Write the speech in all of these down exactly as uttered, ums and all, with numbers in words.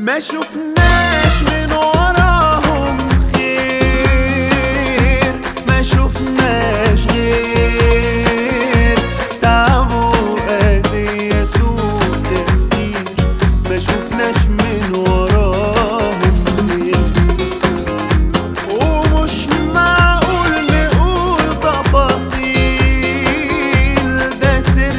ما شفناش من وراهم خير، ما شفناش غير تعب وأذية سوء تقدير، ما شفناش من وراهم خير. ومش معقول نقول تفاصيل، ده سر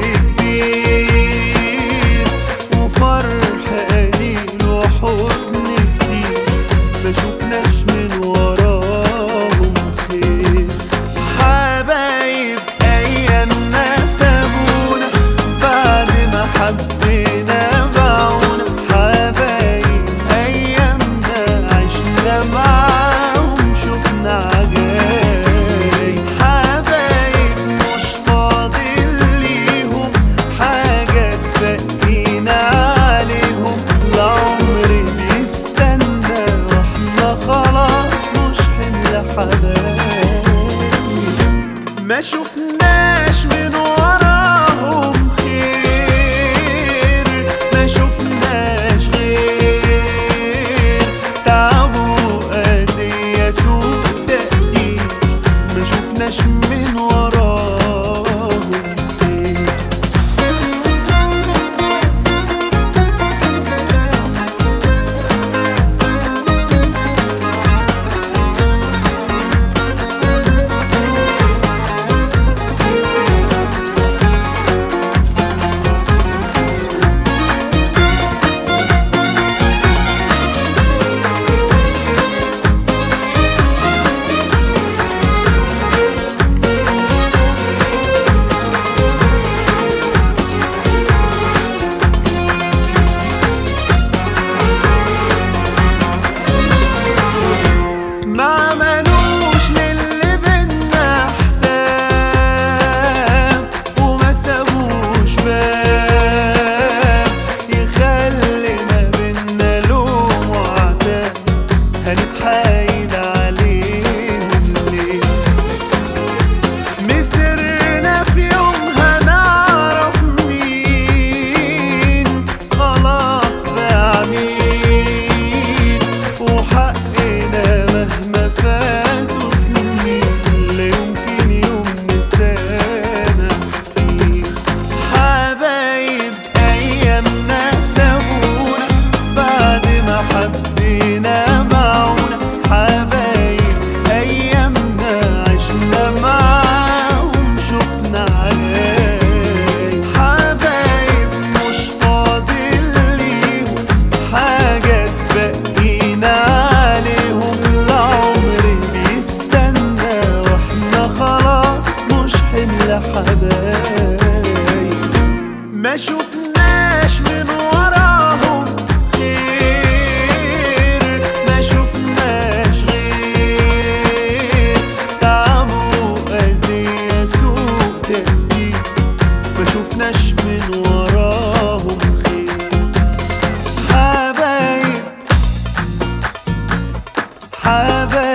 كبير وفرح قليل وحزن كتير، ما شفناش من وراهم خير. حبايب أيامنا سابونا بعد ما حبينا باعونا، حبايب أيامنا عشنا معاهم شفنا عجايب، حبايب مش فاضل ليهم حاجة تبقينا عليهم، العمر بيستنى واحنا خلاص مش حمل حبايب. ما شفناش من وراهم خير، ما شفناش غير تعب وأذية سوء تقدير، ما شفناش من وراهم خير. ما عملوش للي بينا حساب، وما سابوش باب يخلي ما بينا لوم وعتاب، هنتحايل عليهم ليه؟ مسرنا في يوم هنعرف مين خلاص باع مين، وحقنا مهما فاتوا سنين لا يمكن يوم نسامح فيه. حبايب أيامنا سابونا بعد ما حبينا باعونا، حبايب أيامنا عشنا معاهم شفنا عجايب، حبايب مش فاضل ليهم حاجة تبقينا عليهم، العمر بيستنى واحنا خلاص مش حمل حبايب. ما شفناش من وراهم خير، ما شفناش غير تعب وأذية سوء تقدير، ما شفناش من وراهم خير. حبايب حبايب